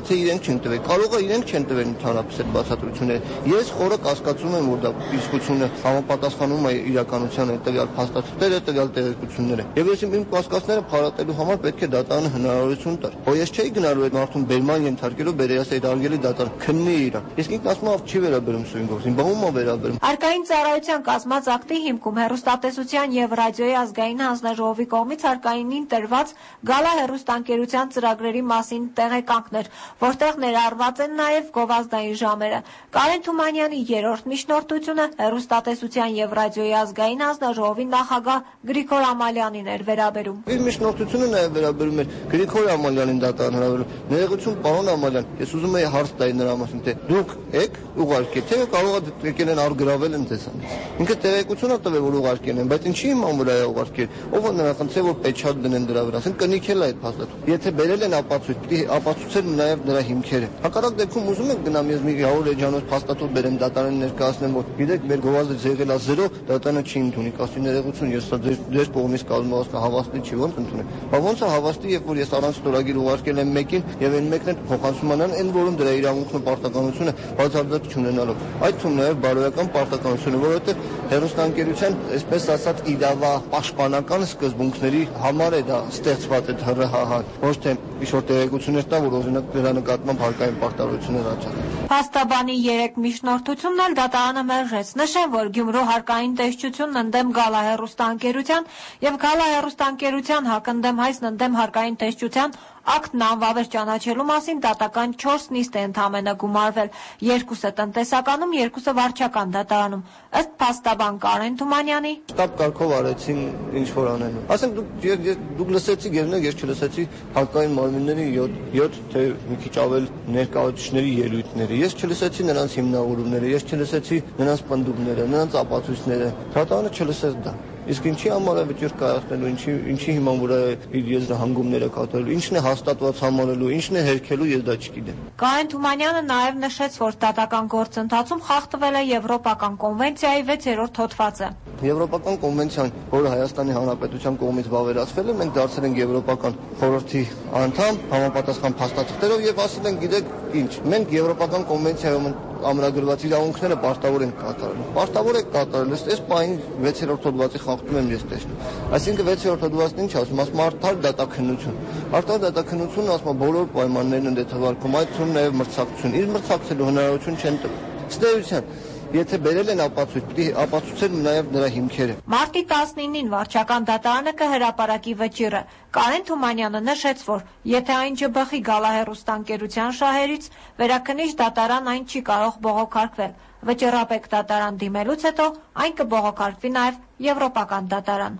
Թե իրենք չեն տվել, կարող է իրենք չեն տվել ընդհանրապես այդ բացատրությունները։ Ես խորը կասկածում եմ, որ դա իսկությունը համապատասխանում է իրականությանը, տվյալ փաստաթղթերը, տվյալ տեղեկությունները։ Եվ ես իմ կասկածները փարատելու համար պետք է դատարանը հնարավորություն տար։ Որ ես չէի գնալու այդ մարդուն բերման ենթարկելու, բերեաս այդ արգելի դատարան քննի իրան։ Իսկ ինքն ասում է, չի վերաբերում սույն գործին, բողոմ է վերաբերում։ Արկային ծառայության կազմած ակտի հիմքում հեռուստատեսության եւ ռադիոյի ազգային հանձնաժողովի կողմից արկայինին տրված Գալա հեռուստաընկերության ծրագրերի մասին տեղեկանքներ, որտեղ ներառված են նաեւ գովազդային ժամերը։ Կարեն Թումանյանի երրորդ միջնորդությունը հեռուստատեսության եւ ռադիոյի ազգային հանձնաժողովի նախագահ Գրիգոր Ամալյանին էր վերաբերում։ Իր միջնորդությունը նաեւ վերաբերում էր Գրիգոր Ամալյանին դատարան հրավիրելու։ Ներողություն, պարոն Ամալյան, ես ուզում եի հարց տալ նրա մասին, թե դուք եք ուղարկել, թե կարող է եկել են արգրավել են ձեզանից։ Ինքը տեղեկություն է տվել, որ ուղարկել են, բայց ինչի իման վրա է ուղարկել։ Ով է նրան խնդրել, որ պեչատ դնեն դրա վրա, ասեն կնիքել է այդ փաստաթուղթը։ Եթե բերել են ապացույց, պիտի ապացուցեն նաեւ նրա հիմքերը։ Հակառակ դեպքում ուզում եք գնամ ես մի 100 էջանոց փաստաթուղթ բերեմ դատարանին ներկայացնեմ, որ գիտեք, մեր գովազդը եղել է 0, դատարանը չի ընդունի, կասի ներողություն, ես ձեր կողմից կազմված հավաստի չի, ոնց ընդունեմ։ Բայց ոնց է հավաստի, երբ որ ես առանց ստորագիր ուղարկել եմ մեկին եւ այն մեկն էլ փոխանցում անան, այն որում դրա իրավունքն ու պարտականությունը բացարձակ չունենալով։ Այդ թվում նաեւ բարոյական պարտականությունը, որովհետեւ հեռուստաընկերության, այսպես ասած, իրավապաշտպանական սկզբունքների համար է դա ստեղծված այդ ՀՌՀՀ-ն, ոչ թե ինչ-որ տեղեկություններ տա, որ օրինակ դրա նկատմամբ հարկային պարտավորություններ աճան։ Փաստաբանի 3 միջնորդությունն էլ դատարանը մերժեց։ Նշեմ, որ Գյումրու հարկային տեսչությունն ընդդեմ Գալա հեռուստաընկերության եւ Գալա հեռուստաընկերության հակընդդեմ Հայաստան ընդդեմ հարկային տեսչության ակտն անվավեր ճանաչելու մասին դատական 4 նիստ է ընդամենը գումարվել, 2-ը տնտեսականում, 2-ը վարչական դատարանում։ Ըստ փաստաբան Կարեն Թումանյանի, շտապ կարգով արեցին ինչ որ անելու։ Ասենք դուք լսեցիք եւ ես չլսեցի հարկային մարմինների 7 թե մի քիչ ավել ներկայացուցիչների ելույթները։ Ես չլսեցի նրանց հիմնավորումները, ես չլսեցի նրանց պնդումները, նրանց ապացույցները։ Դատարանը չլսեց դա։ Իսկ ինչի համար է վճիռ կայացնելու, ինչի հիման վրա է իր եզրահանգումները կատարելու, ինչն է հաստատված համարելու, ինչն է հերքելու, ես դա չգիտեմ։ Կարեն Թումանյանը նաև նշեց, որ դատական գործընթացում խախտվել է Եվրոպական կոնվենցիայի 6-րդ հոդվածը։ Եվրոպական կոնվենցիան, որը Հայաստանի Հանրապետության կողմից վավերացվել է, մենք դարձել ենք Եվրոպական խորհրդի անդամ համապատասխան փաստաթղթերով եւ ասել ենք, գիտեք ինչ, մենք Եվրոպական կոնվենցիայում ամրագրված իրավունքները պարտավոր ենք կատարել։ Պարտավոր եք կատարել, այս պահին 6-րդ հոդվածի խախտում եմ ես տեսնում։ Այսինքն 6-րդ հոդվածն ինչ ասում, ասում արդար դատաքննություն։ Արդար դատաքննությունը ասում է բոլոր պայմաններն են դեպի այդ թվում նաև մրցակցություն։ Իր մրցակցելու հնարավորություն չեն տվել։ Ըստ էության, եթե բերել են ապացույց, պիտի ապացուցեն նաև նրա հիմքերը։ Մարտի 19-ին վարչական դատարանը կհրապարակի վճիռը։ Կարեն Թումանյանը նշեց, որ եթե այն չբխի Գալա հեռուստաընկերության շահերից, վերաքննիչ դատարան այն չի կարող բողոքարկվել։ Վճռապեկ դատարան դիմելուց հետո այն կբողոքարկվի նաև Եվրոպական դատարան։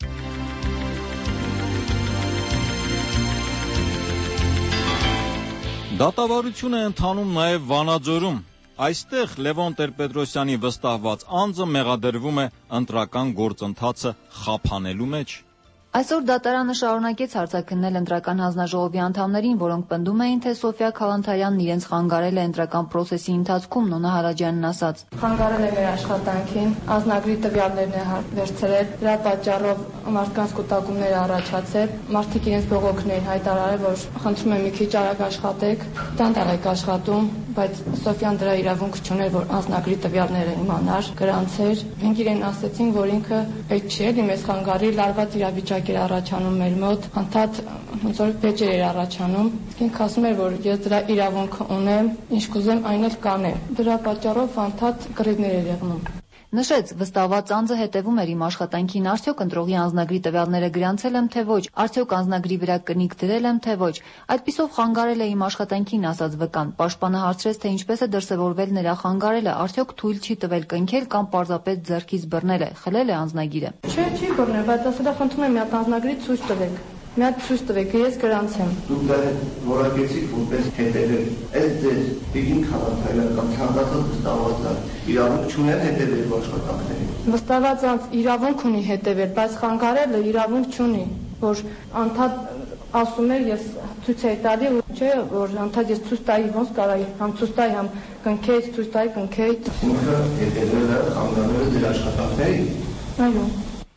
Դատավարություն է ընթանում նաև Վանաձորում։ Այստեղ Լևոն Տեր-Պետրոսյանի վստահված անձը մեղադրվում է ընտրական գործընթացը խափանելու մեջ։ Այսօր դատարանը շարունակեց հարցաքննել ընտրական հանձնաժողովի անդամներին, որոնք պնդում էին, թե Սոֆիա Քալանթարյանն իրենց խանգարել է ընտրական պրոցեսի ընթացքում, Նոնա Հարաջյանն ասաց. Խանգարել է մեր աշխատանքին, անձնագրի տվյալներն է վերցրել, դրա պատճառով մարդկանց կուտակումներ առաջացել, մարդիկ իրենց բողոքներ հայտարարել, որ խնդրում եմ մի քիչ արագ աշխատեք, դանդաղ եք աշխատում, բայց Սոֆիան դրա իրավունք չուներ, որ անձնագրի տվյալները իմանար, գրանցեր։ Մենք իրեն ասեցինք, որ ինքը այդ չի, էլի մեզ խանգարի, լարված իրավիճակ էր առաջանում մեր մոտ, անդադ ոնց որ վեճեր էր առաջանում։ Ինքը ասում էր, որ ես դրա իրավունքը ունեմ, ինչ կուզեմ այն էլ կանեմ։ Դրա պատճառով անդադ կռիվներ էր եղնում։ Նշեց, վստահված անձը հետևում էր իմ աշխատանքին, արդյոք ընտրողի անձնագրի տվյալները գրանցել եմ, թե ոչ, արդյոք անձնագրի վրա կնիկ դրել եմ, թե ոչ։ Այդպիսով խանգարել է իմ աշխատանքին, ասաց վկան։ Պաշտպանը հարցրեց, թե ինչպես է դրսևորվել նրա խանգարելը, արդյոք թույլ չի տվել կնքել կամ պարզապես ձեռքից բռնել է, խլել է անձնագիրը։ Չի բռնել, բայց ասել է խնդրում եմ մի հատ անձնագրի ցույց տվեք։ Մի հատ ցույց տվեք, ես գրանցեմ։ Դուք դա որակեցիք որպես հետևել։ Այս ձեր Տիգին Քալանթարյան կամ ցանկացած վստահված իրավունք չունեն հետևել աշխատանքներին։ Վստահված անձ իրավունք ունի հետևել, բայց խանգարելը իրավունք չունի, որ անդադ ասում էր ես ցույց էի տալի, չէ, որ անդադ ես ցույց տայի, ոնց կարայի, համ ցույց տայի, համ կնքեի, ցույց տայի, կնքեի։ Ինքը հետևել է խանգարել ձեր աշխատանքներին։ Այո։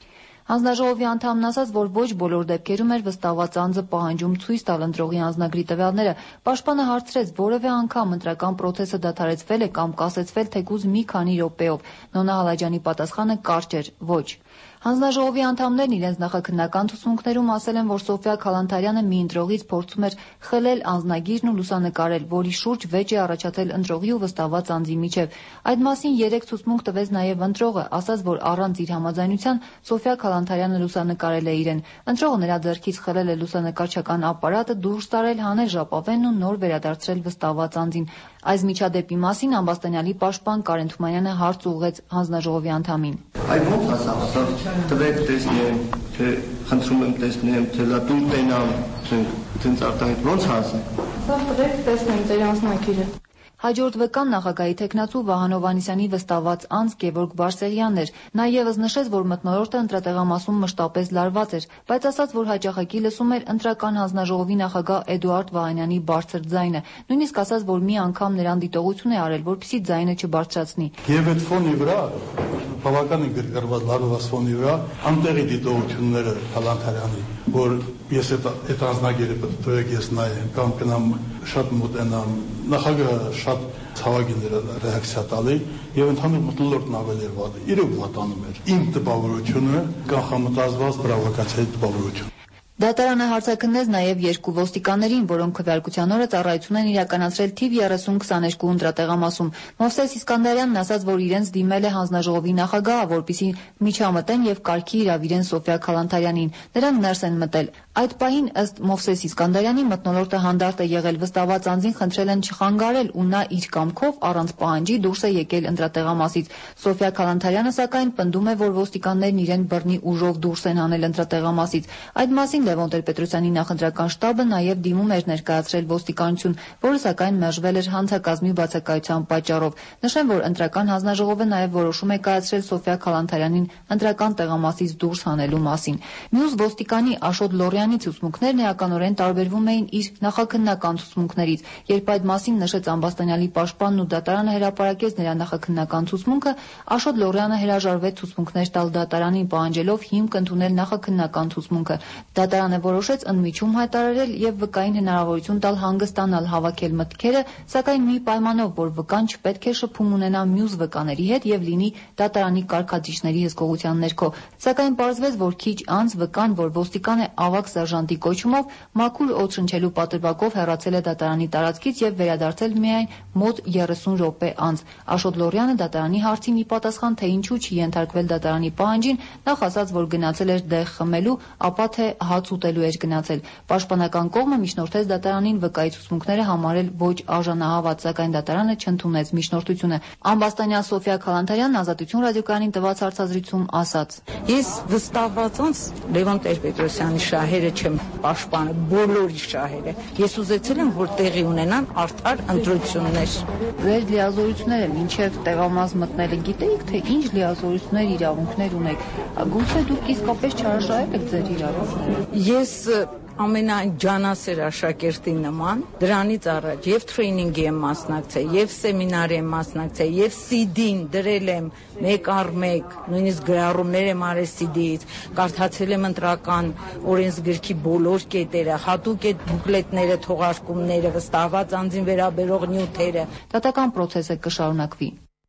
Հանձնաժողովի անդամն ասաց, որ ոչ բոլոր դեպքերում էր վստահված անձը պահանջում ցույց տալ ընտրողի անձնագրի տվյալները։ Պաշտպանը հարցրեց, որևէ անգամ ընտրական պրոցեսը դադարեցվել է կամ կասեցվել թեկուզ մի քանի րոպեով։ Նոնա Հալաջյանի պատասխանը կարճ էր՝ ոչ։ Հանձնաժողովի անդամներն իրենց նախաքննական ցուցմունքներում ասել են, որ Սոֆիա Քալանթարյանը մի ընտրողից փորձում էր խլել անձնագիրն ու լուսանկարել, որի շուրջ վեճ է առաջացել ընտրողի ու վստահված անձի միջև։ Այդ մասին 3 ցուցմունք տվեց նաև ընտրողը, ասաց, որ առանց իր համաձայնության Սոֆիա Քալանթարյանը լուսանկարել է իրեն։ Ընտրողը նրա ձեռքից խլել է լուսանկարչական ապարատը, դուրս տարել, հանել ժապավենն ու նոր վերադարձրել վստահված անձին։ Այս միջադեպի մասին ամբաստանյալի պաշտպան Կարեն Թումանյանը հարց ուղղեց հանձնաժողովի անդամին։ Այդ ո՞նց հասավ, տվեք տեսնեմ, թե խնդրում եմ տեսնեմ, թե դա դուր տենամ, ցենց արտահայտ ո՞նց հասավ։ Սա տվեք տեսնեմ ձեր անձնագիրը։ Հաջորդ վկան նախագահի թեկնածու Վահան Հովհաննիսյանի վստահված անձ Գևորգ Բարսեղյանն էր։ Նա ևս նշեց, որ մթնոլորտը ընտրատեղամասում մշտապես լարված էր, բայց ասաց, որ հաճախակի լսում էր ընտրական հանձնաժողովի նախագահ Էդուարդ Վահանյանի բարձր ձայնը։ Նույնիսկ ասաց, որ մի անգամ նրան դիտողություն է արել, որպեսզի ձայնը չբարձրացնի։ Եվ այդ ֆոնի վրա բավականին գրգռված լարված ֆոնի վրա անտեղի դիտողությունները Քալանթարյանի, որ ես այդ անձնագիրը պետք է ես նայեմ կամ գնամ շատ մոտենամ, նախագահը շատ ցավագին ռեակցիա տալի եւ ընդհանուր մթնոլորտն ավելի վատ է։ Իրոք վատանում էր իմ տպավորությունը կանխամտածված պրովոկացիայի տպավորությունը։ Դատարանը հարցաքննեց նաև 2 ոստիկաններին, որոնք քվեարկության օրը ծառայություն են իրականացրել թիվ 3022 ընտրատեղամասում։ Մովսես Իսկանդարյանն ասաց, որ իրենց դիմել է հանձնաժողովի նախագահը, որպեսզի միջամտեն եւ կարգի իրավիրեն Սոֆիա Քալանթարյանին։ Նրանք ներս են մտել։ Այդ պահին ըստ Մովսես Իսկանդարյանի մթնոլորտը հանդարտ է եղել, վստահված անձին խնդրել են չխանգարել ու նա իր կամքով առանց պահանջի դուրս է եկել ընտրատեղամասից։ Սոֆիա Քալանթարյանը սակայն պնդում է, որ ոստիկաններն իրեն բռնի ուժով դուրս են հանել ընտրատեղամասից։ Այդ մասին Լևոն Տեր-Պետրոսյանի նախընտրական շտաբը նաև դիմում էր ներկայացրել ոստիկանություն, որը սակայն մերժվել էր հանցակազմի բացակայության պատճառով։ Նշեմ, որ ընտրական հանձնաժողովը նաև որոշում է կայացրել Սոֆիա Քալանթարյանին ընտրական տեղամասից դուրս հանելու մասին։ Մյուս ոստիկանի Աշոտ Լորյանի ցուցմունքներն էականորեն տարբերվում էին իր նախաքննական ցուցմունքներից։ Երբ այդ մասին նշեց ամբաստանյալի պաշտպանն ու դատարանը հրապարակեց նրա նախաքննական ցուցմունքը, Աշոտ Լորյանը հրաժարվեց ցուցմունքներ տալ դատարանին, պահանջելով հիմք ընդունել նախաքննական ցուցմունքը։ Դատարանը որոշեց ընդմիջում հայտարարել եւ վկային հնարավորություն տալ հանգստանալ հավաքել մտքերը, սակայն մի պայմանով, որ վկան չպետք է շփում ունենա մյուս վկաների հետ եւ լինի դատարանի կարգադիշների հսկողության ներքո։ Սակայն պարզվեց, որ քիչ անց վկան, որ ոստիկան է ավագ սերժանտի կոչումով, մաքուր օդ շնչելու պատրվակով հեռացել է դատարանի տարածքից եւ վերադարձել միայն մոտ 30 րոպե անց։ Աշոտ Լորյանը դատարանի հարցին ի պատասխան, թե ինչու չի ենթարկվել դատարանի պահանջին, նախ ասաց, որ գնացել էր դեղ խմելու, ապա թե հաց ուտելու էր գնացել։ Պաշտպանական կողմը միջնորդեց դատարանին վկայի ցուցմունքները համարել ոչ արժանահավատ, սակայն դատարանը չընդունեց միջնորդությունը։ Ամբաստանյալ Սոֆիա Քալանթարյանն Ազատություն ռադիոկայանին տված հարցազրույցում ասաց. Ես վստահված անձ Լևոն Տեր-Պետրոսյանի շահերը չեմ պաշտպանը, բոլորի շահերը։ Ես ուզեցել եմ, որ տեղի ունենան արդար ընտրություններ։ Ձեր լիազորությունները մինչև տեղամաս մտնելը գիտեիք, թե ինչ լիազորություններ, իրավունքներ ունեք։ Գուցե դուք իսկապես չարաշահել եք ձեր իրավունքները։ Ես ամենայն ջանասեր աշակերտի նման դրանից առաջ եւ թրեյնինգի եմ մասնակցել, եւ սեմինարի եմ մասնակցել, եւ CD-ին դրել եմ մեկ առ մեկ, նույնիսկ գրառումներ եմ արել CD-ից, կարդացել եմ ընտրական օրենսգրքի բոլոր կետերը, հատուկ այդ բուկլետները, թողարկումները, վստահված անձին վերաբերող նյութերը։ Դատական process-ը կշարունակվի։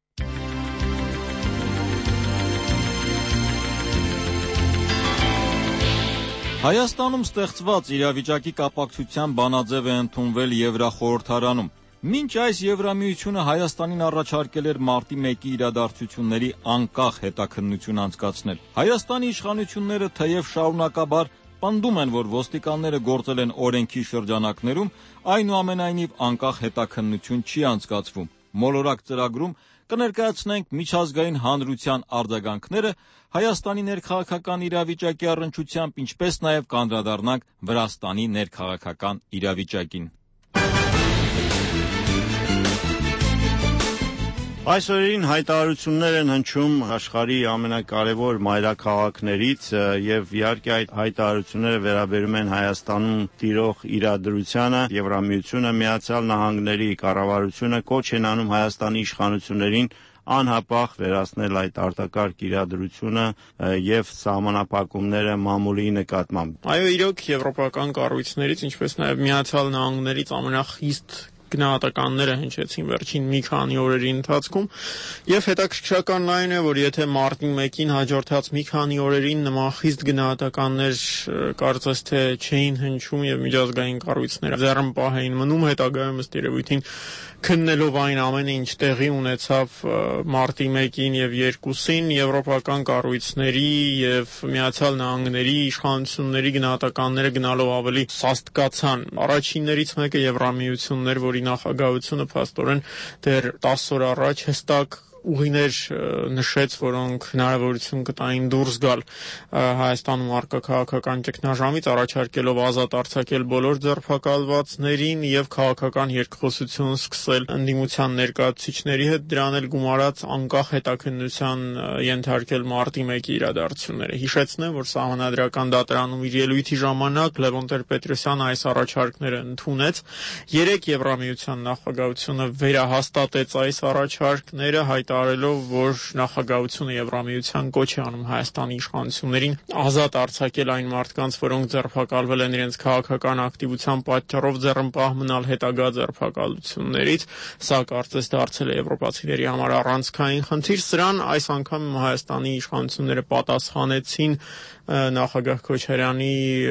Հայաստանում ստեղծված իրավիճակի կապակցությամբ բանաձև է ընդունվել Եվրախորհրդարանում։ Մինչ այս Եվրամիությունը Հայաստանին առաջարկել էր մարտի 1-ի իրադարձությունների անկախ հետաքննություն անցկացնել։ Հայաստանի իշխանությունները թեև շարունակաբար պնդում են, որ ոստիկանները գործել են օրենքի շրջանակներում, այնուամենայնիվ անկախ հետաքննություն չի անցկացվում։ Մոլորակ ծրագրում կներկայացնենք միջազգային հանրության արձագանքները Հայաստանի ներքաղաքական իրավիճակի առնչությամբ, ինչպես նաև կանդրադառնանք Վրաստանի ներքաղաքական իրավիճակին։ Այս օրերին հայտարարություններ են հնչում աշխարհի ամենակարևոր մայրաքաղաքներից եւ իհարկե այդ հայտարարությունները վերաբերում են Հայաստանում տիրող իրադրությանը։ Եվրամիությունը, Միացյալ Նահանգների կառավարությունը կոչ են անում Հայաստանի իշխանություններին անհապաղ վերացնել այդ արտակարգ իրադրությունը եւ սահմանափակումները մամուլի նկատմամբ։ Այո, իրոք եվրոպական կառույցներից, ինչպես նաեւ Միացյալ Նահանգներից ամենախիստ գնահատականները հնչեցին վերջին մի քանի օրերի ընթացքում եւ հետաքրքրականն այն է, որ եթե մարտի 1-ին հաջորդած մի քանի օրերին նման խիստ գնահատականներ կարծես թե չէին հնչում եւ միջազգային կառույցները ձեռնպահ էին մնում, հետագայում ըստ երևույթին քննելով այն ամենը, ինչ տեղի ունեցավ մարտի 1-ին եւ 2-ին, եվրոպական կառույցների եւ Միացյալ Նահանգների իշխանությունների գնահատականները գնալով ավելի սաստկացան։ Առաջիններից մեկը Եվրամիությունն էր, որի նախագահությունը փաստորեն դեռ 10 օր առաջ հստակ ուղիներ նշեց, որոնք հնարավորություն կտային դուրս գալ Հայաստանում առկա քաղաքական ճգնաժամից, առաջարկելով ազատ արձակել բոլոր ձերբակալվածներին եւ քաղաքական երկխոսություն սկսել ընդդիմության ներկայացուցիչների հետ, դրան էլ գումարած անկախ հետաքննության ենթարկել մարտի 1-ի իրադարձությունները։ Հիշեցնեմ, որ Սահմանադրական դատարանում իր ելույթի ժամանակ Լևոն Տեր-Պետրոսյանը այս առաջարկները ընդունեց։ 3 Եվրամիության նախագահությունը վերահաստատեց այս առաջարկները, հայտարարելով, որ նախագահությունը Եվրամիության կոչ է անում Հայաստանի իշխանություններին ազատ արձակել այն մարդկանց, որոնք ձերբակալվել են իրենց քաղաքական ակտիվության պատճառով, ձեռնպահ մնալ հետագա ձերբակալություններից։ Սա կարծես դարձել է եվրոպացիների համար առանցքային խնդիր։ Սրան այս անգամ Հայաստանի իշխանությունները պատասխանեցին նախագահ Քոչարյանի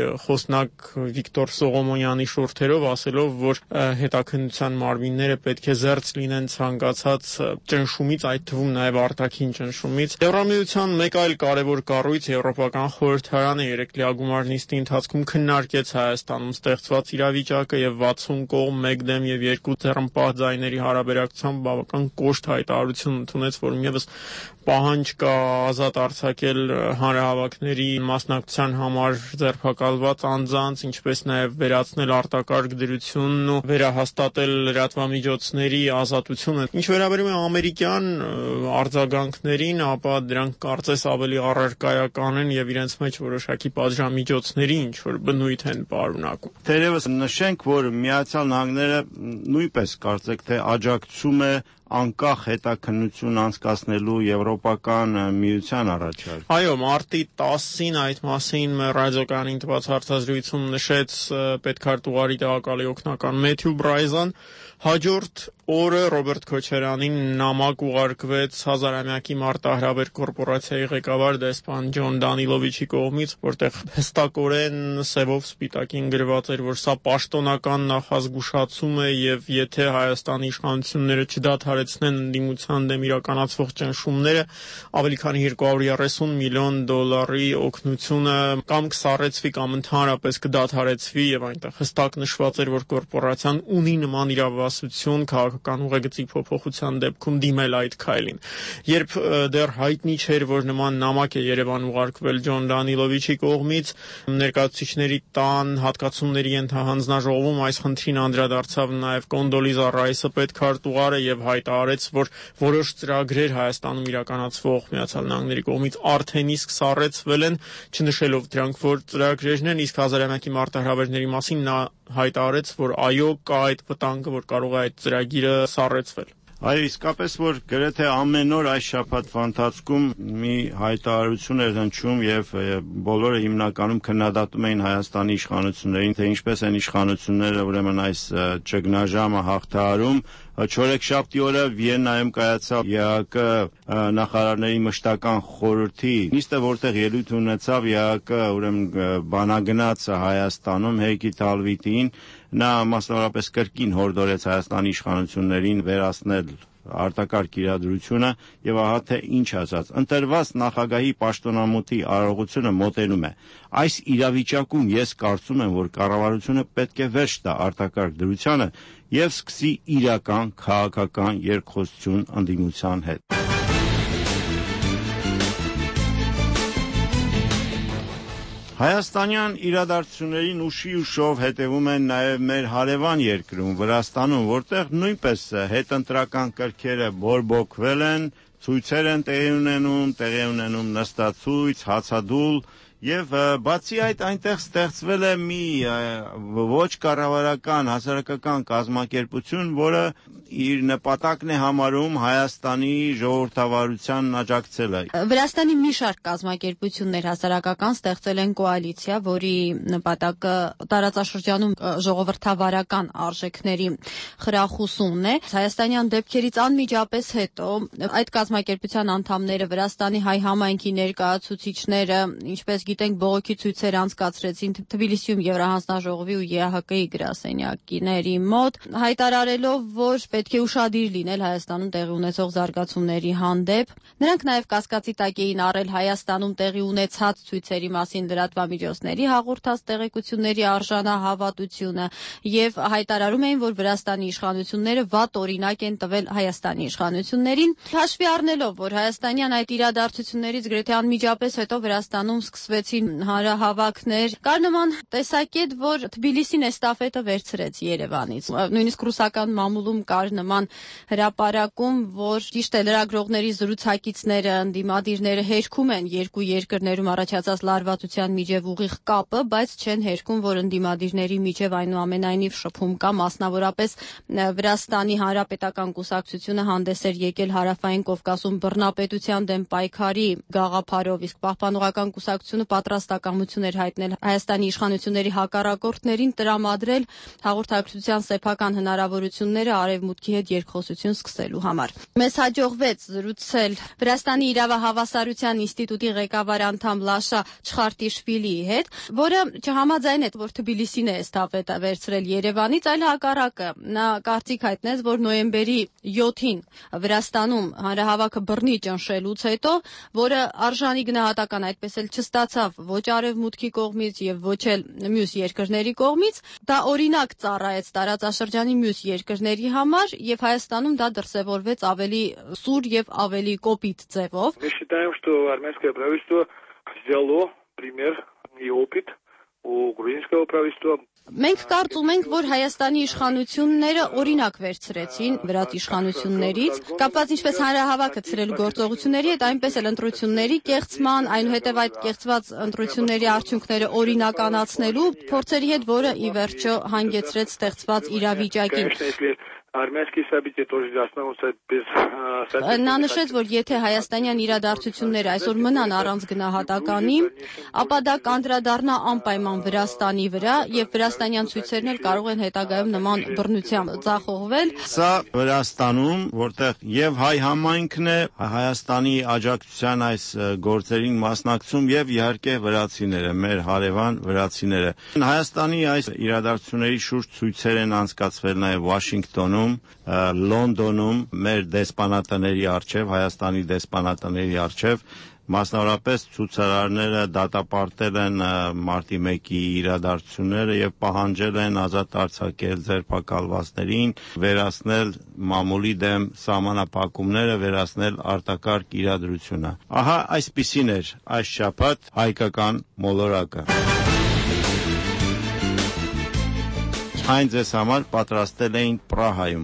խոսնակ Վիկտոր Սողոմոնյանի շուրթերով, ասելով, որ հետաքննության մարմինները պետք է զերծ լինեն ցանկացած ճնշումից, այդ թվում նաև արտաքին ճնշումից։ Եվրամիության մեկ այլ կարևոր կառույց Եվրոպական խորհրդարանը 3 լիագումար նիստի ընթացքում քննարկեց Հայաստանում ստեղծված իրավիճակը եւ 60 կողմ 1 դեմ եւ 2 ձեռնպահ ձայների հարաբերակցությամբ բավական կոշտ հայտարարություն ընդունեց, որում եւս պահանջ կա ազատ արձակել հանրահավաքների մասնակցության համար ձերբակալված անձանց, ինչպես նաև վերացնել արտակարգ դրությունն ու վերահաստատել լրատվամիջոցների ազատությունը։ Ինչ վերաբերում է ամերիկյան արձագանքներին, ապա դրանք կարծես ավելի առարկայական են եւ իրենց մեջ որոշակի պատժամիջոցների ինչ որ բնույթ են պարունակում։ Թերևս նշենք, որ Միացյալ Նահանգները նույնպես կարծեք թե աջակցում է անկախ հետաքննություն անցկացնելու Եվրոպական միության առաջարկ։ Այո, մարտի 10-ին այդ մասին ռադիոկայանին տված հարցազրույցում նշեց պետքարտուղարի տեղակալի օգնական Մեթյու Բրայզան։ Հաջորդ օրը Ռոբերտ Քոչարյանին նամակ ուղարկվեց հազարամյակի մարտահրավեր կորպորացիայի ղեկավար դեսպան Ջոն Դանիլովիչի կողմից, որտեղ հստակորեն սևով սպիտակին գրված էր, որ սա պաշտոնական նախազգուշացում է եւ եթե Հայաստանի իշխանությունները չդադարեցնեն ընդդիմության դեմ իրականացվող ճնշումները, ավելի քան $230 միլիոն օգնությունը կամ կսառեցվի կամ ընդհանրապես կդադարեցվի եւ այնտեղ հստակ նշված էր, որ կորպորացիան ունի նման իրավասություն քաղաքական ուղեգծի փոփոխության դեպքում դիմել այդ քայլին։ Երբ դեռ հայտնի չէր, որ նման նամակ է Երևան ուղարկվել Ջոն Դանիլովիչի կողմից, ներկայացուցիչների տան հատկացումների ենթահանձնաժողովում այս խնդրին անդրադարձավ նաև Կոնդոլիզա Ռայսը պետքարտուղարը եւ հայտարարեց, որ որոշ ծրագրեր Հայաստանում իրականացվող Միացյալ Նահանգների կողմից արդեն իսկ սառեցվել են, չնշելով դրանք որ ծրագրերն են, իսկ հազարամյակի մարտահրավերների մասին նա հայտարարեց, որ այո, կա այդ վտանգը, որ կարող է այդ ծրագիրը սառեցվել։ Այո, իսկապես որ գրեթե ամեն օր այս շաբաթվա ընթացքում մի հայտարարություն էր հնչում եւ բոլորը հիմնականում քննադատում էին Հայաստանի իշխանություններին, թե ինչպես են իշխանությունները ուրեմն այս ճգնաժամը հաղթահարում։ Չորեքշաբթի օրը Վիեննայում կայացավ ԵԱԿ նախարարների մշտական խորհրդի նիստը, որտեղ ելույթ ունեցավ ԵԱԿ ուրեմն բանագնացը Հայաստանում Հեյգի Թալվիտին, նա մասնավորապես կրկին հորդորեց Հայաստանի իշխանություններին վերացնել արտակարգ իրադրությունը եւ ահա թե ինչ ասաց. ընտրված նախագահի պաշտոնամուտի արարողությունը մոտենում է։ Այս իրավիճակում ես կարծում եմ, որ կառավարությունը պետք է վերջ տա արտակարգ դրությանը եւ սկսի իրական քաղաքական երկխոսություն ընդդիմության հետ։ Հայաստանյան իրադարձություններին ուշով հետևում են նաև մեր հարևան երկրում Վրաստանում, որտեղ նույնպես հետընտրական կրքերը բորբոքվել են, ցույցեր են տեղի ունենում նստացույց, հացադուլ եւ բացի այդ այնտեղ ստեղծվել է մի ոչ կառավարական հասարակական կազմակերպություն, որը իր նպատակն է համարում Հայաստանի ժողովրդավարությանն աջակցելը։ Վրաստանի մի շարք կազմակերպություններ հասարակական ստեղծել են կոալիցիա, որի նպատակը տարածաշրջանում ժողովրդավարական արժեքների խրախուսումն է։ Հայաստանյան դեպքերից անմիջապես հետո այդ կազմակերպության անդամները Վրաստանի հայ համայնքի ներկայացուցիչները, ինչպես գիտենք, բողոքի ցույցեր անցկացրեցին Թբիլիսիում Եվրահանձնաժողովի ու ԵԱՀԿ-ի գրասենյակների մոտ, հայտարարելով, որ պետք է ուշադիր լինել Հայաստանում տեղի ունեցող զարգացումների հանդեպ։ Նրանք նաև կասկածի տակ էին առել Հայաստանում տեղի ունեցած ցույցերի մասին լրատվամիջոցների հաղորդած տեղեկությունների արժանահավատությունը եւ հայտարարում էին, որ Վրաստանի իշխանությունները վատ օրինակ են տվել Հայաստանի իշխանություններին, հաշվի առնելով, որ հայաստանյան այդ իրադարձություններից գրեթե անմիջապես հետո Վրաստանում սկսվեցին հանրահավաքներ, կար նման տեսակետ, որ Թբիլիսին էստաֆետը վերցրեց Երևանից։ Նույնիսկ ռուսական մամուլում կար նման հրապարակում, որ ճիշտ է լրագրողների զրուցակիցները, ընդդիմադիրները հերքում են երկու երկրներում առաջացած լարվածության միջև ուղիղ կապը, բայց չեն հերքում, որ ընդդիմադիրների միջև այնուամենայնիվ շփում կա, մասնավորապես Վրաստանի հանրապետական կուսակցությունը հանդես էր եկել Հարավային Կովկասում բռնապետության դեմ պայքարի գաղափարով, իսկ Պահպանողական կուսակցությունը պատրաստակամություն էր հայտնել Հայաստանի իշխանությունների հակառակորդներին տրամադրել հաղորդակցության սեփական հնարավորությունները արևմուտքի հետ երկխոսություն սկսելու համար։ Մեզ հաջողվեց զրուցել Վրաստանի իրավահավասարության ինստիտուտի ղեկավար անդամ Լաշա Չխարտիշվիլիի հետ, որը չհամաձայն է, որ Թբիլիսին է էստաֆետը վերցրել Երևանից, այլ հակառակը։ Նա կարծիք հայտնեց, որ նոյեմբերի 7-ին Վրաստանում հանրահավաքը բռնի ճնշելուց հետո, որը արժանի գնահատական այդպես էլ չստացավ ոչ արևմուտքի կողմից եւ ոչ էլ մյուս երկրների կողմից, դա օրինակ ծառայեց տարածաշրջանի մյուս երկրների համար եւ Հայաստանում դա դրսեւորվեց ավելի սուր եւ ավելի կոպիտ ձևով։ Мы считаем, что армянское правительство взяло пример и опыт у грузинского правительства. Մենք կարծում ենք, որ Հայաստանի իշխանությունները օրինակ վերցրեցին վրաց իշխանություններից, կապված ինչպես հանրահավաքը ցրելու գործողությունների հետ, այնպես էլ ընտրությունների կեղծման, այնուհետև այդ կեղծված ընտրությունների արդյունքները օրինականացնելու փորձերի հետ, որը ի վերջո հանգեցրեց ստեղծված իրավիճակին։ Армянские события тоже основываются без... Նա նշեց, որ եթե հայաստանյան իրադարձությունները այսօր մնան առանց գնահատականի, ապա դա կանդրադառնա անպայման Վրաստանի վրա եւ վրաստանյան ցույցերն էլ կարող են հետագայում նման բռնությամբ ձախողվել։ Սա Վրաստանում, որտեղ եւ հայ համայնքն է, Հայաստանի աջակցության այս գործերին մասնակցում եւ իհարկե վրացիները, մեր հարևան վրացիները։ Հայաստանի այս իրադարձությունների շուրջ ցույցեր են անցկացվել նաեւ Վաշինգտոնում, Լոնդոնում, մեր դեսպանատների առջև, Հայաստանի դեսպանատների առջև, մասնավորապես ցուցարարները դատապարտել են մարտի 1-ի իրադարձությունները եւ պահանջել են ազատ արձակել ձերբակալվածներին, վերացնել մամուլի դեմ սահմանափակումները, վերացնել արտակարգ իրադրությունը։ Ահա այսպիսին էր այս շաբաթ հայկական մոլորակը։ Այն ձեզ համար պատրաստել էին Պրահայում։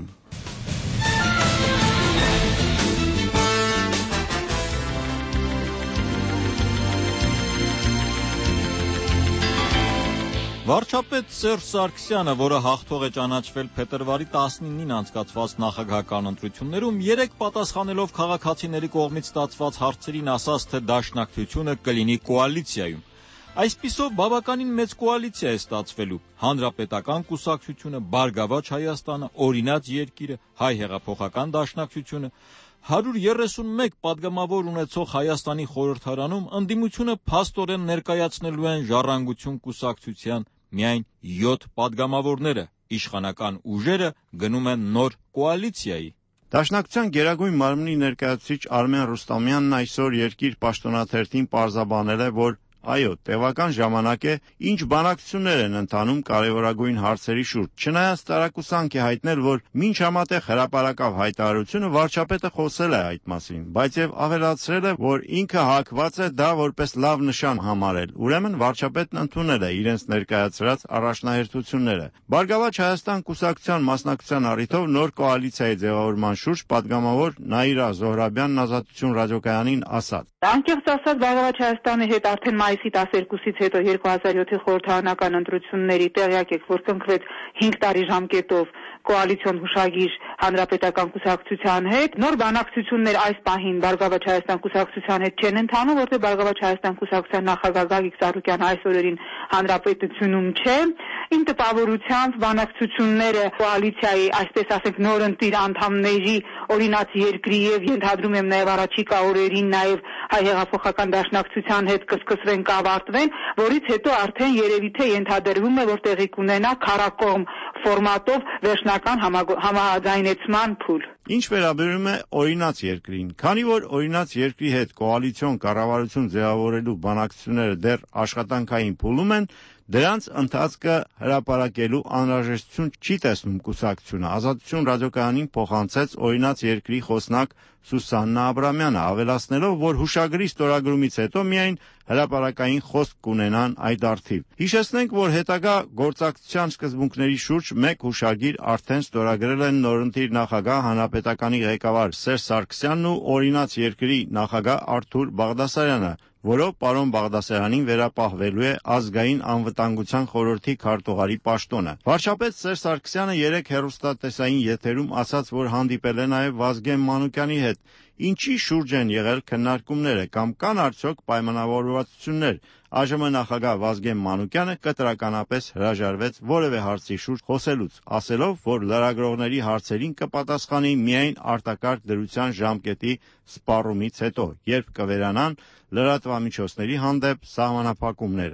Վարչապետ Սերժ Սարգսյանը, որը հաղթող է ճանաչվել փետրվարի 19-ին անցկացված նախագահական ընտրություններում, 3 պատասխանելով քաղաքացիների կողմից ստացված հարցերին ասաց, թե դաշնակցությունը կլինի կոալիցիայում։ Այսպիսով բավականին մեծ կոալիցիա է ստացվելու։ Հանրապետական կուսակցությունը, Բարգավաճ Հայաստանը, Օրինաց երկիրը, Հայ հեղափոխական դաշնակցությունը, 131 падգամավոր ունեցող Հայաստանի խորհրդարանում ընդդիմությունը փաստորեն ներկայացնելու են Ժառանգություն կուսակցության միայն 7 падգամավորները, իշխանական ուժերը գնում են նոր կոալիցիայի։ Դաշնակցության գերագույն մարմնի ներկայացուցիչ Արմեն Ռուստամյանն այսօր Երկիր պաշտոնաթերթին պարզաբանել է, որ այո, տևական ժամանակ է, ինչ բանակցություններ են ընթանում կարևորագույն հարցերի շուրջ։ Չնայած տարակուսանք է հայտնել, որ մինչ համատեղ հրապարակավ հայտարարությունը վարչապետը խոսել է այդ մասին, բայց եւ ավելացրել է, որ ինքը հակված է դա որպես լավ նշան համարել։ Ուրեմն վարչապետն ընդունել է իրենց ներկայացրած առաջնահերթությունները։ Բարգավաճ Հայաստան կուսակցության մասնակցության առիթով նոր կոալիցիայի ձևավորման շուրջ падգամավոր Նաիրա Զոհրաբյանն Ազատություն ռադիոկայանին ասաց. Անկեղծ ասած, Բարգավաճ Հայաստանի հետ արդեն մայիսի 12-ից հետո 2007-ի խորհրդարանական ընտրությունների տեղյակ եք, որ կնքվեց 5 տարի ժամկետով կոալիցիոն հուշագիր հանրապետական կուսակցության հետ։ Նոր բանակցություններ այս պահին Բարգավաճ Հայաստան կուսակցության հետ չեն ընթանում, որտեղ Բարգավաճ Հայաստան կուսակցության նախագահ Գագիկ Ծառուկյանը այս օրերին հանրապետությունում չէ։ Իմ տպավորությամբ բանակցությունները կոալիցիայի, այսպես ասենք, նորընտիր անդամների օրինաց երկրի եւ ենթադրում եմ նաեւ առաջիկա օրերին նաեւ հայ հեղափոխական դաշնակցության հետ կսկսվեն, կավարտվեն, որից հետո արդեն երևի թե ենթադրվում է, որ տեղի կունենա քարակողմ ֆորմատով վերջնական համաձայնեցման փուլ։ Ինչ վերաբերում է օրինաց երկրին, քանի որ օրինաց երկրի հետ կոալիցիոն կառավարություն ձևավորելու բանակցությունները դեռ աշխատանքային փուլում են, դրանց ընթացքը հրապարակելու անհրաժեշտություն չի տեսնում կուսակցությունը։ Ազատություն ռադիոկայանին փոխանցեց օրինաց երկրի խոսնակ Սուսաննա Աբրամյանը, ավելացնելով, որ հուշագրի ստորագրումից հետո միայն հրապարակային խոսք կունենան այդ առթիվ։ Հիշեցնենք, որ հետագա գործակցության սկզբունքների շուրջ մեկ հուշագիր արդեն ստորագրել են նորընտիր նախագահ հանրապետականի ղեկավար Սերժ Սարգսյանն ու օրինաց երկրի նախագահ Արթուր Բաղդասարյանը, որով պարոն Բաղդասարյանին վերապահվելու է ազգային անվտանգության խորհրդի քարտուղարի պաշտոնը։ Վարչապետ Սերժ Սարգսյանը երեկ հեռուստատեսային եթերում ասաց, որ հանդիպել է նաև Վազգեն Մանուկյանի հետ։ Ինչի շուրջ են եղել քննարկումները կամ կան արդյոք պայմանավորվածություններ։ ԱԺՄ նախագահ Վազգեն Մանուկյանը կտրականապես հրաժարվեց որևէ հարցի շուրջ խոսելուց, ասելով, որ լրագրողների հարցերին կպատասխանի միայն արտակարգ դրության ժամկետի սպառումից հետո, երբ կվերանան լրատվամիջոցների հանդեպ սահմանափակումները։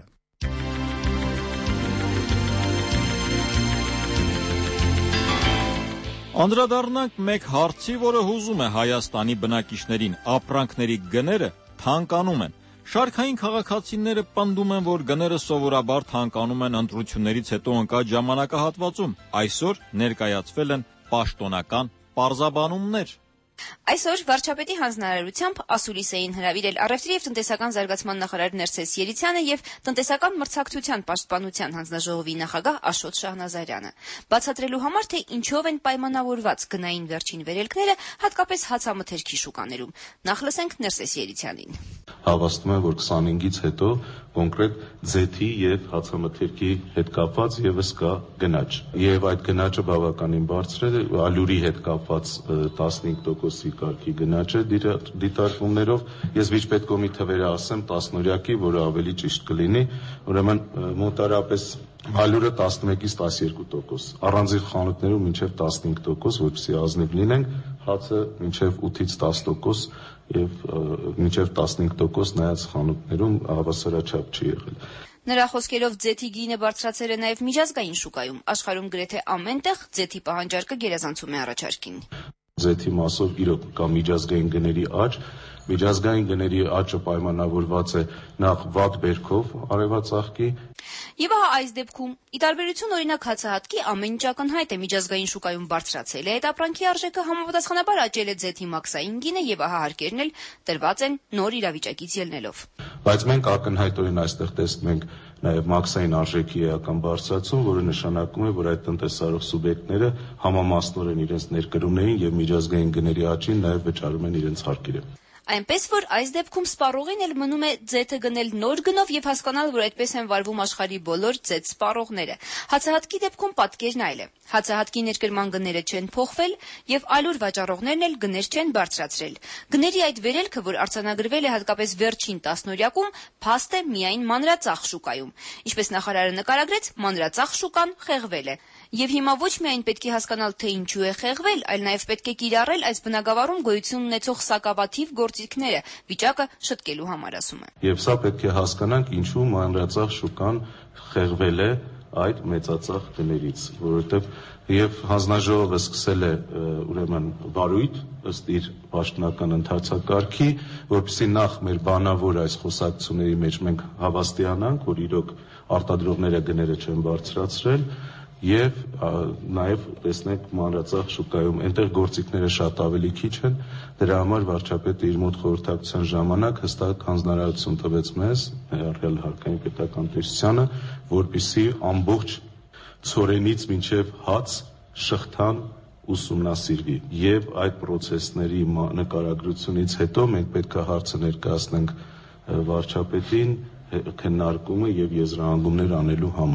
Անդրադառնանք մեկ հարցի, որը հուզում է Հայաստանի բնակիչներին. ապրանքների գները թանկանում են։ Շարքային քաղաքացիները պնդում են, որ գները սովորաբար թանկանում են ընտրություններից հետո ընկած ժամանակահատվածում։ Այսօր ներկայացվել են պաշտոնական պարզաբանումներ։ Այսօր վարչապետի հանձնարարությամբ ասուլիս էին հրավիրել առևտրի եւ տնտեսական զարգացման նախարար Ներսես Երիցյանը եւ տնտեսական մրցակցության պաշտպանության հանձնաժողովի նախագահ Աշոտ Շահնազարյանը, բացատրելու համար, թե ինչով են պայմանավորված գնային վերջին վերելքները, հատկապես հացամթերքի շուկաներում։ Նախ լսենք Ներսես Երիցյանին։ Հավաստում եմ, որ 25-ից հետո կոնկրետ ձեթի եւ հացամթերքի հետ կապված եւս կա գնաճ։ Եվ այդ գնաճը բավականին բարձր է, ալյուրի հետ կապված 15%-ի կարգի գնաճ է դիտարկումներով։ Ես վիճպետկոմի թվերը ասեմ 10-օրյակի, որը ավելի ճիշտ կլինի, ուրեմն մոտարապես ալյուրը 11-ից 12%, առանձին խանութներում մինչև 15%, որպեսզի ազնիվ լինենք, հացը մինչև 8-ից 10% եւ մինչև 15% նայած խանութներում հավասարաչափ չի եղել։ Նրա խոսքերով ձեթի գինը բարձրացել է նաև միջազգային շուկայում, աշխարհում գրեթե ամենտեղ ձեթի պահանջարկը գերազանցում է առաջարկին։ Ձեթի մասով իրոք կա միջազգային գների աճ, միջազգային գների աճը պայմանավորված է նախ վատ բերքով արևածաղկի։ Եվ ահա այս դեպքում, ի տարբերություն օրինակ հացահատկի, ամեն ինչ ակնհայտ է, միջազգային շուկայում բարձրացել է այդ ապրանքի արժեքը, համապատասխանաբար աճել է ձեթի մաքսային գինը եւ ահա հարկերն էլ տրված են նոր իրավիճակից ելնելով։ Բայց մենք ակնհայտորեն այստեղ տեսնում ենք նաև մաքսային արժեքի էական բարձրացում, որը նշանակում է, որ այդ տնտեսարող սուբյեկտները համամասնորեն իրենց ներկրումներին եւ միջազգային գների աճին նաև վճարում են իրենց հարկերը։ Այնպես որ այս դեպքում սպառողին էլ մնում է ձեթը գնել նոր գնով եւ հասկանալ, որ այդպես են վարվում աշխարհի բոլոր ձեթ սպառողները։ Հացահատկի դեպքում պատկերն այլ է։ Հացահատկի ներկրման գները չեն փոխվել եւ ալյուր վաճառողներն էլ գներ չեն բարձրացրել։ Գների այդ վերելքը, որ արձանագրվել է հատկապես վերջին 10-օրյակում, փաստ է միայն մանրածախ շուկայում։ Ինչպես նախարարը նկարագրեց, մանրածախ շուկան խեղվել է։ Եվ հիմա ոչ միայն պետք է հասկանալ, թե ինչու է խեղվել, այլ նաև պետք է կիրառել այս բնակավարում գոյություն ունեցող սակավաթիվ գործիքները վիճակը շտկելու համար, ասում է։ Եվ սա պետք է հասկանանք, ինչու մանրածախ շուկան խեղվել է այդ մեծածախ գներից, որովհետև եւ հանձնաժողովը սկսել է ուրեմն վարույթ ըստ իր պաշտոնական ընթացակարգի, որպեսզի նախ մեր բանավոր այս խոսակցությունների մեջ մենք հավաստիանանք, որ իրոք արտադրողները գները չեն բարձրացրել, եւ նաեւ տեսնենք մանրածախ շուկայում այնտեղ գործիքները շատ ավելի քիչ են, դրա համար վարչապետը իր մոտ խորհրդակցության ժամանակ հստակ հանձնարարություն տվեց մեզ, ներառյալ հարկային պետական տեսությանը, որպեսզի ամբողջ ցորենից մինչև հաց շղթան ուսումնասիրվի եւ այդ process-ների նկարագրությունից հետո մենք պետք է հարցը ներկայացնենք վարչապետին քննարկումը եւ եզրահանգումներ անելու համար։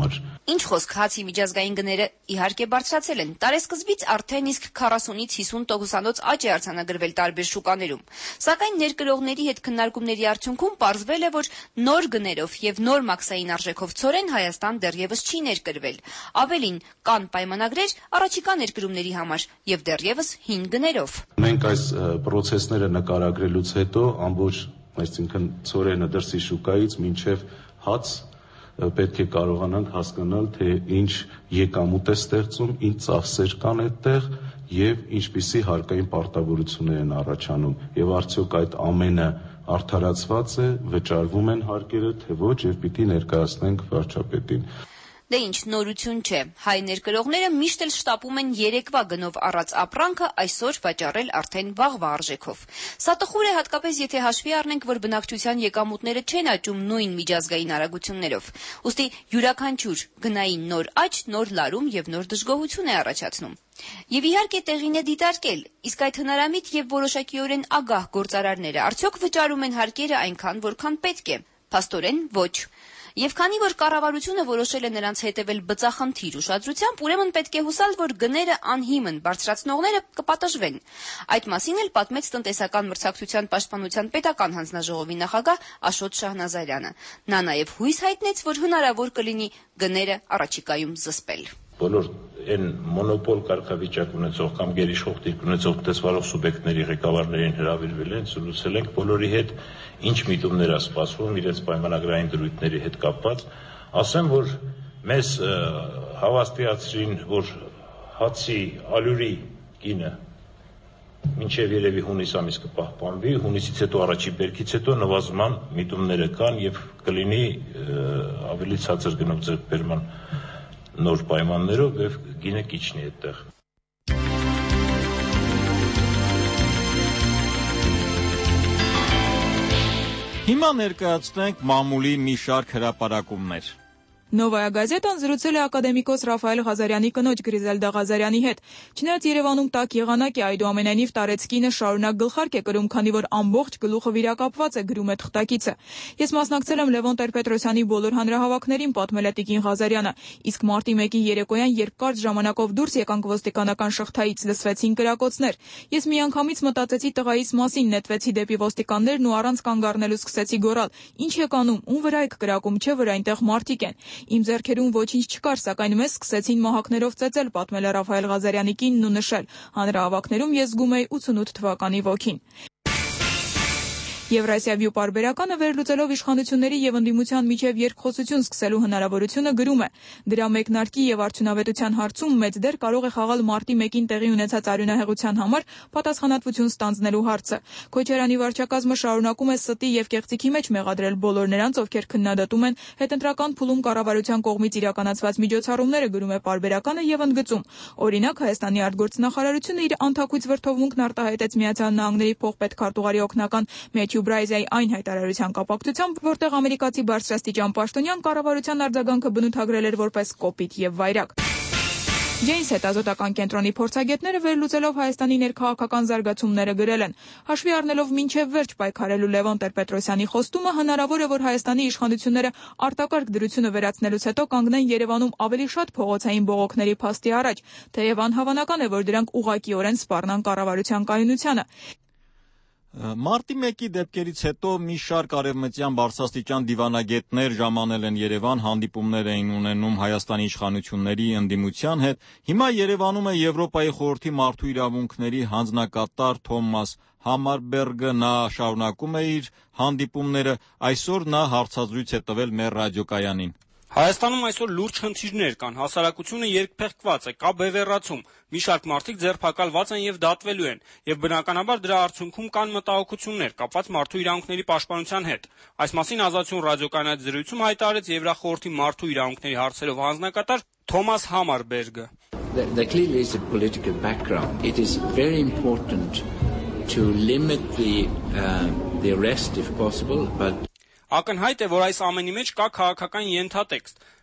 Ինչ խոսք, հացի միջազգային գները իհարկե բարձրացել են։ Տարեսկզբից արդեն իսկ 40-ից 50% աճ է արձանագրվել տարբեր շուկաներում։ Սակայն ներկրողների հետ քննարկումների արդյունքում պարզվել է, որ նոր գներով եւ նոր մաքսային արժեքով ցորեն Հայաստան դեռևս չի ներկրվել։ Ավելին, կան պայմանագրեր առաջիկա ներկրումների համար եւ դեռևս հին գներով։ Մենք այս process-ները նկարագրելուց հետո ամբողջ, այսինքն ցորենը դրսի շուկայից մինչեւ հաց պետք է կարողանանք հասկանալ, թե ինչ եկամուտ է ստեղծում, ինչ ծախսեր կան այդտեղ եւ ինչպիսի հարկային պարտավորություններ են առաջանում եւ արդյոք այդ ամենը արդարացված է, վճարվում են հարկերը, թե ոչ եւ պիտի ներկայացնենք վարչապետին։ Դե ինչ նորություն չէ, հայ ներկրողները միշտ էլ շտապում են երեկվա գնով առած ապրանքը այսօր վաճառել արդեն վաղվա արժեքով։ Սա տխուր է հատկապես եթե հաշվի առնենք, որ բնակչության եկամուտները չեն աճում նույն միջազգային արագություններով։ Ուստի յուրաքանչյուր գնային նոր աճ, նոր լարում եւ նոր դժգոհություն է առաջացնում։ Եվ իհարկե տեղին է դիտարկել, իսկ այդ հնարամիտ եւ որոշակիորեն ագահ գործարարները արդյոք վճարում են հարկերը այնքան, որքան պետք է։ Փաստորեն ոչ։ Եվ քանի որ կառավարությունը որոշել է նրանց հետևել բծախնդիր ուշադրությամբ, ուրեմն պետք է հուսալ, որ գները անհիմն բարձրացնողները կպատժվեն։ Այդ մասին էլ պատմեց տնտեսական մրցակցության պաշտպանության պետական հանձնաժողովի նախագահ Աշոտ Շահնազարյանը։ Նա նաև հույս հայտնեց, որ հնարավոր կլինի գները առաջիկայում զսպել։ Բոլոր այն մոնոպոլ կարգավիճակ ունեցող կամ գերիշխող դիրք ունեցող տնտեսվարող սուբյեկտների ղեկավարներին հրավիրվել են, զրուցել ենք բոլորի հետ, ինչ միտումներ է սպասվում իրենց պայմանագրային դրույթների հետ կապված, ասեմ, որ մեզ հավաստիացրին, որ հացի ալյուրի գինը մինչև երևի հունիս ամիս կպահպանվի, հունիսից հետո առաջի բերքից հետո նվազման միտումները կան եւ կլինի ավելի ցածր գնով ձեռքբերման նոր պայմաններով եւ գինը կիջնի այդտեղ։ Հիմա ներկայացնենք մամուլի մի շարք հրապարակումներ։ Նովայա գազետան զրուցել է ակադեմիկոս Ռաֆայել Ղազարյանի կնոջ Գրիզելդա Ղազարյանի հետ։ Չնայած Երևանում տաք եղանակ է, այդուամենայնիվ Տարեցկինը շարունակ գլխարկ է կրում, քանի որ ամբողջ գլուխը վիրակապված է, գրում է թղթակիցը։ Ես մասնակցել եմ Լևոն Տեր-Պետրոսյանի բոլոր հանրահավաքներին, պատմել է Տիկին Ղազարյանը, իսկ մարտի 1-ի երեկոյան, երբ կարճ ժամանակով դուրս եկանք ոստիկանական շղթայից, լսվեցին կրակոցներ։ Ես միանգամից մտածեցի տղայիս մասին, նետվեցի դեպի ոստիկաններն ու առանց կանգ առնելու սկսեցի գոռալ. «Ինչ եք անում, ում վրա եք կրակում, չէ՞ որ այնտեղ մարդիկ են»։ Իմ ձեռքերում ոչինչ չկար, սակայն մեզ սկսեցին մահակներով ծեծել, պատմել է Ռաֆայել Ղազարյանի կինն ու նշել. հանրահավաքներում ես զգում էի 88 թվականի ոգին։ Եվրասիա պարբերականը վերլուծելով իշխանությունների եւ ընդդիմության միջև երկխոսություն սկսելու հնարավորությունը գրում է. դրա մեկնարկի եւ արդյունավետության հարցում մեծ դեր կարող է խաղալ մարտի 1-ին տեղի ունեցած արյունահեղության համար պատասխանատվություն ստանձնելու հարցը։ Քոչարյանի վարչակազմը շարունակում է ստի եւ կեղծիքի մեջ մեղադրել բոլոր նրանց, ովքեր քննադատում են հետընտրական փուլում կառավարության կողմից իրականացված միջոցառումները, գրում է պարբերականը եւ ընդգծում. օրինակ Հայաստանի արտգործնախարարությունը իր անթակույց վրթովմունքն արտահայտեց Միացյալ Նահանգների փոխպետքարտուղարի օգնական Մեթյու Բրայզայի այն հայտարարության կապակցությամբ, որտեղ ամերիկացի բարձրաստիճան պաշտոնյան կառավարության արձագանքը բնութագրել էր որպես կոպիտ եւ վայրագ։ Ջեյնս հետազոտական կենտրոնի փորձագետները վերլուծելով Հայաստանի ներքաղաքական զարգացումները գրել են. հաշվի առնելով մինչև վերջ պայքարելու Լևոն Տեր-Պետրոսյանի խոստումը, հնարավոր է, որ Հայաստանի իշխանությունները արտակարգ դրությունը վերացնելուց հետո կանգնեն Երևանում ավելի շատ փողոցային բողոքների փաստի առաջ, թեև անհավանական է, որ դրանք ուղղակիորեն սպառնան կառավարության կայունությանը։ Մարտի 1-ի դեպքերից հետո մի շարք արևմտյան բարձրաստիճան դիվանագետներ ժամանել են Երևան, հանդիպումներ էին ունենում Հայաստանի իշխանությունների ընդդիմության հետ։ Հիմա Երևանում է Եվրոպայի խորհրդի մարդու իրավունքների հանձնակատար Թոմաս Համարբերգը, նա շարունակում է իր հանդիպումները, այսօր նա հարցազրույց է տվել մեր ռադիոկայանին։ Հայաստանում այսօր լուրջ խնդիրներ կան, հասարակությունը երկփեղկված է, կա բևեռացում, մի շարք մարդիկ ձերբակալված են եւ դատվելու են, եւ բնականաբար դրա արդյունքում կան մտահոգություններ կապված մարդու իրավունքների պաշտպանության հետ։ Այս մասին Ազատություն ռադիոկայանի զրույցում հայտարարեց Եվրախորհրդի մարդու իրավունքների հարցերով հանձնակատար Թոմաս Համարբերգը։ There clearly is a political background. It is very important to limit the arrest if possible, but Ակնհայտ է, որ այս ամենի մեջ կա քաղաքական ենթատեքստ։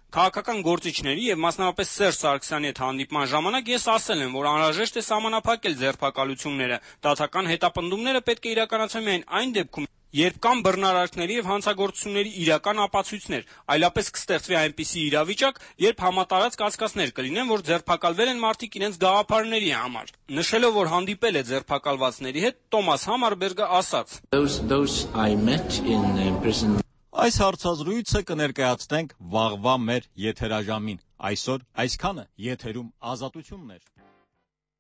Քաղաքական գործիչների եւ մասնավորապես Սերժ Սարգսյանի հետ հանդիպման ժամանակ ես ասել եմ, որ անհրաժեշտ է սահմանափակել ձերբակալությունները։ Դատական հետապնդումները պետք է իրականացվեն միայն այն դեպքում, երբ կան բռնարարքների եւ հանցագործությունների իրական ապացույցներ, այլապես կստեղծվի այնպիսի իրավիճակ, երբ համատարած կասկածներ կլինեն, որ ձերբակալվել են մարդիկ իրենց գաղափարների համար։ Նշելով, որ հանդիպել է ձերբակալվածների հետ, Տոմաս Համարբերգը ասաց. Those I met in prison. Այս հարցազրույցը կներկայացնենք վաղվա մեր եթերաժամին։ Այսօր այսքանը եթերում Ազատությունն էր։